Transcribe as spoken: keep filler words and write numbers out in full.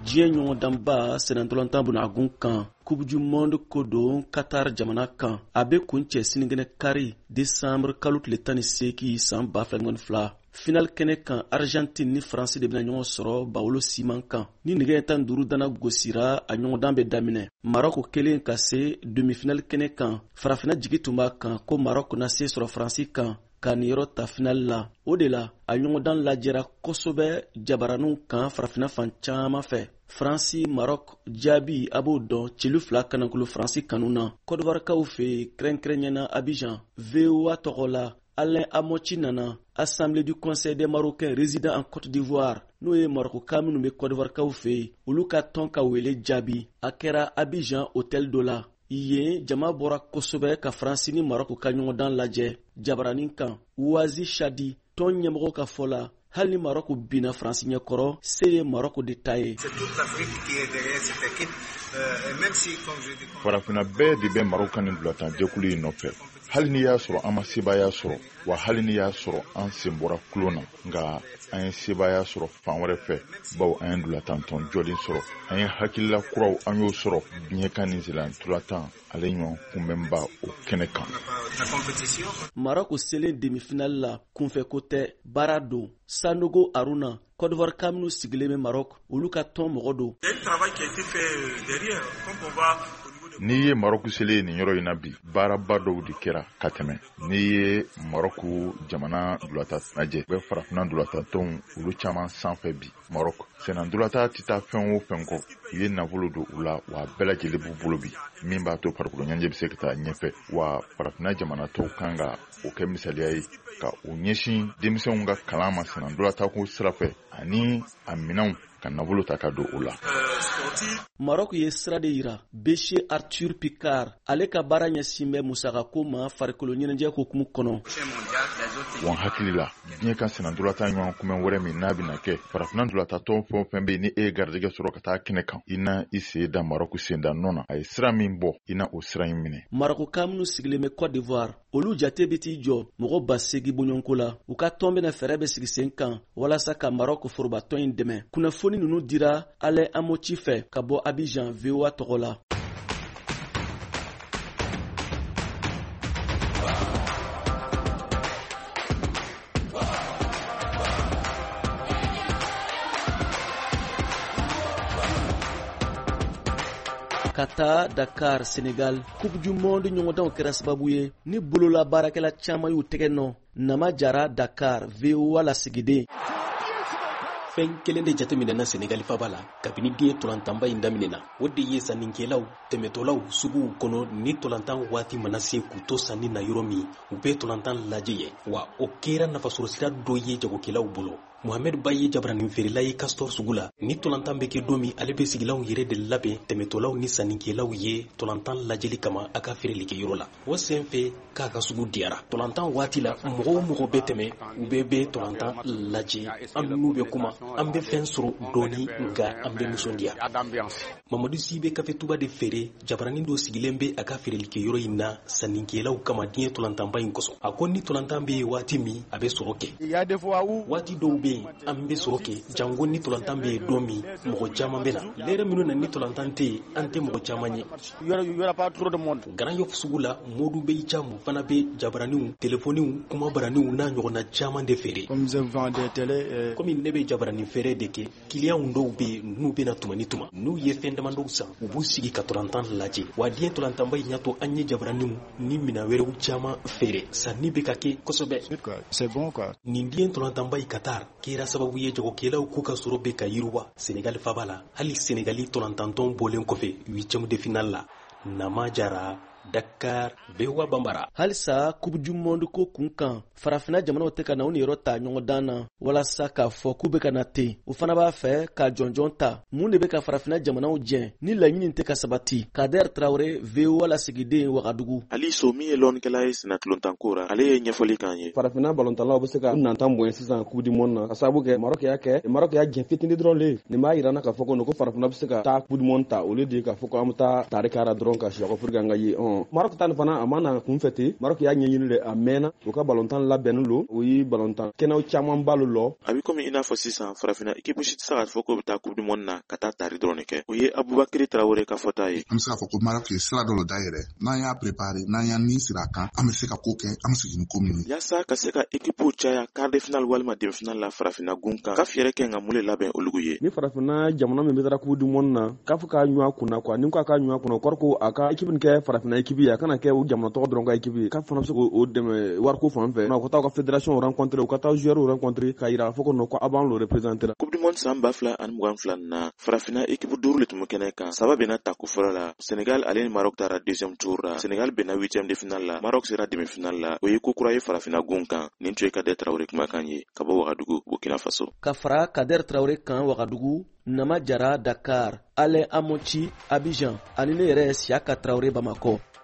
diɲɛ ɲɔgɔndanba sɛnɛntɔlɔntan bunagun kan Coupe du Monde ko don Qatar jamana kan a bɛ kun cɛ sinikɛnɛ kari décembre kalo tile tan ni seegin san ba fila ni fila. Final kɛnɛ kan Argentine ni France de bɛna ɲɔgɔn sɔrɔ bawolo siman kan ni nɛgɛ tan duuru dana gosira a ɲɔgɔndan bɛ daminɛ. Maroc kelen ka se demi-final kɛnɛ kan farafina jigi tun b'a kan ko Maroc na se sɔrɔ France kan ka niyɔrɔ ta final la. O de la a ɲɔgɔndan lajɛra kosɛbɛ jabaraninw kan farafina fan caman fɛ. France Maroc jaabi a b'o dɔn celu fila kanankolo France kanu na. Côte d'Ivoirekaw fɛ kɛrɛnkɛrɛnyana Abidjan V O A tɔgɔ la Alain Amochi nana Assemblée du Conseil des Marocains résidant en Côte d'Ivoire n'o ye Maroccains minnu bɛ Côte d'Ivoirekaw fɛ olu ka tɔn ka wele jaabi a kɛra Abidjan hôtel dɔ la. Yen jama bɔra kosɛbɛ ka France ni Maroc ka ɲɔgɔndan lajɛ jabaranin kan. Ouazi Chadi tɔn ɲɛmɔgɔ ka fɔ la hali ni Maroc binna France ɲɛkɔrɔ se ye Maroc de ta ye. Farafina bɛɛ de bɛ Maroc ni dulatan jɛkulu in nɔfɛ. Hali ni y'a sɔrɔ an ma sebaya sɔrɔ wa hali ni y'a sɔrɔ an sen bɔra kulon na nka an ye sebaya sɔrɔ fan wɛrɛ fɛ bawo an ye dulatan tɔn jɔlen sɔrɔ an ye hakilila kuraw an y'o sɔrɔ diɲɛ kan ni zelan dulatan ale ɲɔgɔn kunbɛnba o kɛnɛ kan. Maroc selen demi-finale la kunfɛ ko tɛ baara don. Sanogo Aruna Côte d'Ivoire kaminu sigilen bɛ Maroc olu ka tɔn mɔgɔ don. N'i ye Maroc selen nin yɔrɔ in na bi baaraba dɔw de kɛra ka tɛmɛ. N'i ye Maroc jamana dulata lajɛ u bɛ farafina dulata tɔnw olu caman sanfɛ bi Maroc. Sɛnɛ dulata tɛ taa fɛn o fɛn kɔ u ye nafolo don u la wa bɛɛ lajɛlen b'u bolo bi min b'a to farikolo ɲɛnajɛ bɛ se ka taa ɲɛfɛ wa farafina jamana tɔw kan ka o kɛ misaliya ye ka u ɲɛsin denmisɛnw ka kalan ma sɛnɛ dulata ko sira fɛ ani a minɛnw ka nafolo ta ka don u la. Maroc ye sira de yira Béché Arthur Picard ale ka baara ɲɛsin bɛ musakako ma farikolo ɲɛnajɛ hukumu kɔnɔ. Wan hakili la diɲɛ ka sɛnɛ dulata ɲɔgɔn kunbɛn wɛrɛ min n'a bɛna kɛ farafina dulata tɔn fɛn o fɛn bɛ yen ni e ye garijɛgɛ sɔrɔ ka taa kɛnɛ kan i na i sen da Maroc sen da nɔ na a ye sira min bɔ i na o sira in minɛ. Maroccains minnu sigilen bɛ Côte d'Ivoire olu jate bɛ t'i jɔ mɔgɔ ba seegin bɔɲɔgɔnko la u ka tɔn bɛna fɛɛrɛ bɛ sigi sen kan walasa ka Maroc forobatɔn in dɛmɛ. Kunnafoni ninnu dira Alain Amochi fɛ ka bɔ Abidjan V O A tɔgɔ la. Ka taa Dakar Sénégal Coupe du Monde ɲɔgɔndanw kɛra sababu ye ni bolola baarakɛla caman y'u tɛgɛ nɔ. Nama Jara Dakar V O A lasigiden. Fɛn kelen de jateminɛna Senegal faba la kabini diɲɛ tolantanba in daminɛna o de ye sannikɛlaw tɛmɛtɔlaw suguw kɔnɔ ni tolantan waati mana se k'u to sanni na yɔrɔ min u bɛ tolantan lajɛ ye wa o kɛra nafasɔrɔsira dɔ ye jagokɛlaw bolo. Mohamed Ba ye jabaranin feerela ye Castor sugu la ni tolantan bɛ kɛ don min ale bɛ sigilaw yɛrɛ de labɛn tɛmɛtɔlaw ni sannikɛlaw ye tolantan lajɛli kama a ka feerelikɛyɔrɔ la o sen fɛ k'a ka sugu diyara. Tolantan waati la mɔgɔ o mɔgɔ bɛ tɛmɛ u bɛɛ bɛ tolantan lajɛ an n'u bɛ kuma an bɛ fɛn sɔrɔ dɔɔni nka an bɛ nisɔndiya. Mamadu Si bɛ kafetuba de feere jabaranin dɔ sigilen bɛ a ka feerelikɛyɔrɔ in na sannikɛlaw kama diɲɛ tolantanba in kɔsɔn a ko ni tolantan bɛ yen waati min a bɛ sɔrɔ kɛ waati dɔw bɛ an bɛ sɔrɔ kɛ jango ni tolantan bɛ yen don min mɔgɔ caman bɛ na lɛrɛ minnu na ni tolantan tɛ yen an tɛ mɔgɔ caman ye. Grand Yoff sugu la Modu Beyi Camu fana bɛ jabaraninw telefoniw kumabaraniw n'a ɲɔgɔnna caman de feere. Komi ne bɛ jabaranin feere de kɛ kiliyanw dɔw bɛ yen n'u bɛna tuma ni tuma n'u ye fɛn damadɔw san u b'u sigi ka tolantan lajɛ wa diɲɛ tolantanba in y'a to an ye jabaraninw ni minɛn wɛrɛw caman feere sanni bɛ ka kɛ kosɛbɛ. Nin diɲɛ tolantanba in Qatar kɛra sababu ye jagokɛlaw k'u ka sɔrɔ bɛ ka yiriwa Senegal faba la hali Senegali tolantantɔn bɔlen kɔfɛ huitième de finale la. Nama Jara Dakar V O A Bambara. Halisa Coupe du Monde ko kun kan farafina jamanaw tɛ ka na u ni yɔrɔ ta ɲɔgɔndan na walasa k'a fɔ k'u bɛ ka na ten u fana b'a fɛ ka jɔnjɔn ta mun de bɛ ka farafina jamanaw jɛn ni laɲini tɛ ka sabati. Kader Traoré V O A lasigiden Wagadugu. Ali So min ye lɔnnikɛla ye sɛnɛ tulontanko la ale ye ɲɛfɔli k'an ye. Farafina balontanlaw bɛ se ka nantan bonya sisan Coupe du Monde na ka sababu kɛ Maroc y'a kɛ Maroc y'a jɛn fitini dɔrɔn le nin b'a yirana k'a fɔ ko farafina bɛ se ka taa Coupe du Monde ta au lieu de k'a fɔ ko an bɛ taa taarikara dɔrɔn ka siyako pour que an ka ye bon Maroc tan fana amana kun fete Maroc y'a ɲɛɲini de a mɛnna u ka ballon tan labɛnnen lo o yi ballon tan kɛnɛw caman balo lɔ abi komi ina fɔ sisan farafina équipe si tɛ se ka fɔ ko bɛ taa coupe du monde na ka taa tari dɔrɔn kɛ o ye Abubakari Traoré ka fɔta ye an bɛ se ka fɔ ko Maroc ye sira dɔ da yɛrɛ n'an y'a préparé n'an y'a ni sira kan an bɛ se ka ko kɛ an bɛ segin ko min yasa ka se ka équipe caya quart de finale walima demi finale la farafina gun kan ka fɛrɛ kɛ nka mun le labɛn olugu ye ni farafina jamana min bɛ taa coupe du monde na k'a fɔ k'a ɲɔ kunna quoi ni ko a ka ɲɔ kunna kɔrɔ ko a ka équipe nin kɛ farafina équipe ye a kana kɛ o jamana tɔgɔ dɔrɔn ka équipe ye k'a fana bɛ se k'o dɛmɛ wariko fan fɛ u ka taa u ka fédération rencontré u ka taa joueur rencontré k'a yira fɔ ko non ko a b'an le représenter coupe du monde san ba fila ani mugan fila na farafina équipe duuru le tun bɛ kɛnɛ kan saba bɛna ta ko fɔlɔ la Sénégal ale ni Maroc taara deuxième tour la Sénégal bɛna huitième de finale la Maroc sera demi finale la o ye ko kura ye farafina gun kan nin tun ye Kader Traoré kumakan ye ka bɔ Wagadugu Burkina Faso ka fara Kader Traoré kan Wagadugu Nama Jara Dakar Ale Amochi Abidjan ani ne yɛrɛ Siaka Traoré Bamako